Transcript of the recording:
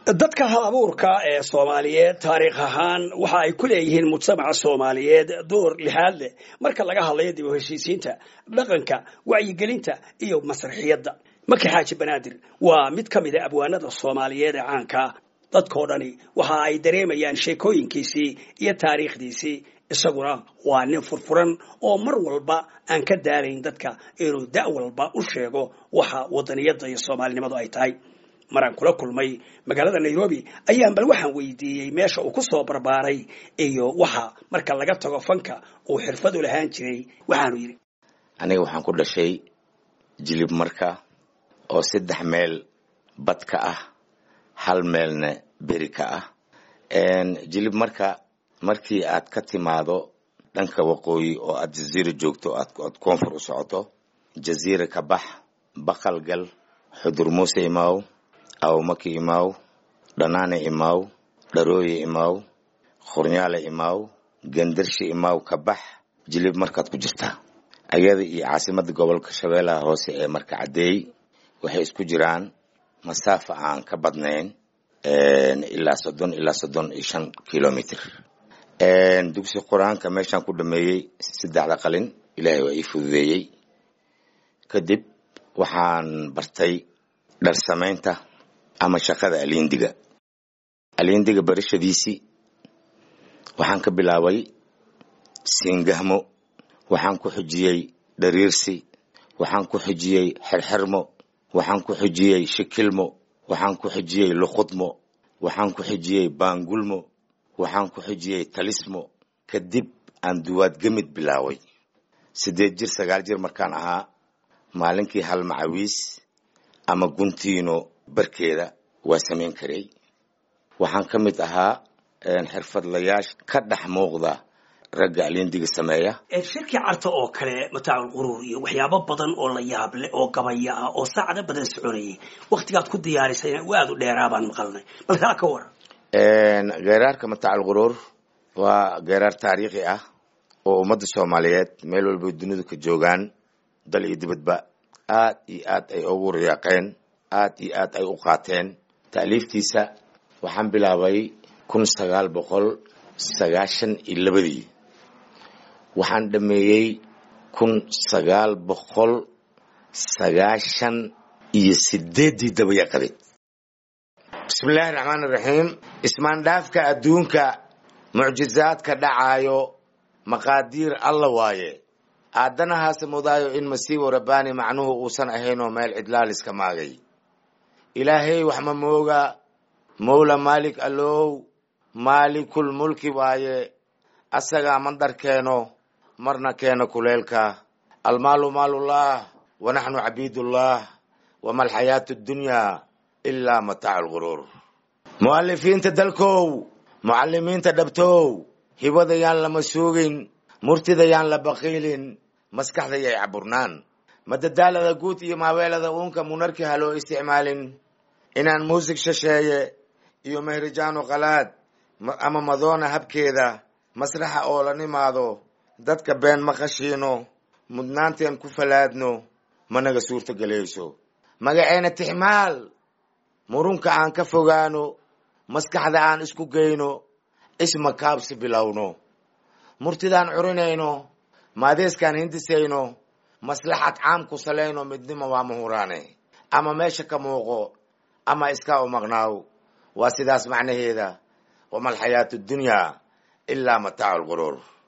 dadka hal-abuurka ee Soomaaliyeed taariikh ahaan waxa ay ku leeyihiin mujtamaca Soomaaliyeed door lixaad leh marka laga hadlayo dib u heshiisiinta dhaqanka wacyigelinta iyo masraxiyadda Maki Xaaji Banaadir waa mid ka mid ah abwaanada Soomaaliyeed ee caanka dadkoo dhani waxa ay dareemayaan sheekooyinkiisii iyo taariikhdiisii isaguna waa nin furfuran oo mar walba aan ka daalayn dadka inuu da' walba u sheego waxa wadaniyadda iyo Soomaalinimadu ay tahay maraan kula kulmay magaalada Nairobi ayaan bal waxaan weydiiyay meesha uu ku soo barbaaray iyo waxa marka laga tago fanka uu xirfad u lahaan jiray waxaanu yiri aniga waxaan ku dhashay jilib marka oo 3 meel bad ka ah hal meelna beri ka ah jilib marka markii aad ka timaado dhanka waqooyi oo aad jasiiro joogto aad koonfur u socoto jasiiro ka bax baqal gal xudur muuse imaaw aw maki imaaw dhanaane imaaw dharooye imaaw khornyaale imaaw gandarshi imaaw ka bax jilib markaad ku jirtaa ayada iyo caasimadda gobolka Shabeellaha Hoose ee marka cadeey waxay isku jiraan masaafo aan ka badnayn ilaa 35 kilomitir dugsi quraanka meeshan ku dhameeyay 3 qalin ilaahay waa ii fududeeyay kadib waxaan bartay dhar samaynta ama shaqada aliindiga barashadiisi waxaan ka bilaabay singahmo waxaan ku xijiyay dhariirsi waxaan ku xijiyay xirxirmo waxaan ku xijiyay shikilmo waxaan ku xijiyay luqudmo waxaan ku xijiyay baangulmo waxaan ku xijiyay talismo kadib aan duwaad gamid bilaaway 8 jir 9 jir markaan ahaa maalinkii hal macawiis ama guntiino barkeeda waa sameyn karay waxaan ka mid ahaa xirfadlayaasha ka dhex muuqda ragga aliindiga sameeya shirki carta oo kale mataac quruur iyo waxyaabo badan oo la yaab leh oo gabaya ah oo saacado badan soconayay waqtigaad ku diyaarisay waad u dheeraabaan maqalnay bal ka war geerarka mataac quruur waa geerar taariikhi ah oo ummadda Soomaaliyeed meel walba dunida ka joogan dal iyo dibadba aad iyo aad ay ugu riyaaqeen aad iyo aad ay u qaateen taaliiftiisa waxaan bilaabay 1992 waxaan dhameeyay 1998 dabayaqadeed bismillaahir rahmaanir rahiim ismaan dhaafka adduunka mucjizaadka dhacaayo maqaadiir Allah waaye aadanahaas mudaayo in masiibo rabbaani macnuhu uusan ahayn oo meel cidlaal iska maagay ilaahay wax ma mooga mawla malik allow malikul mulki waaye asaga mandar keeno marna keeno kuleelka almaalu maalullah wa nahnu abidullah wa mal hayatud dunya illa mata'ul ghurur muallifiinta dalkow muallimiinta dhabtow hibadayaan lama suugin murtidayaan la baqiilin maskaxdayay caburnaan madadaalada guud iyo maaweelada uunka munarki haloo isticmaalin inaan muusig shasheeye iyo mehrijaano qalaad ama madoona habkeeda masraxa oo la nimaado dadka been maqashiino mudnaanteen ku falaadno managa suurta galayso magaceena tixmaal murunka aan ka fogaano maskaxda aan isku geyno isma kaabsi bilowno murtidaan curinayno maadeeskaan hindisayno maslaxad caam ku salayno midnimo waa muhuraane ama meesha ka muuqo ama iska u maqnaaw waa sidaas macnaheeda وما الحياة الدنيا إلا متاع الغرور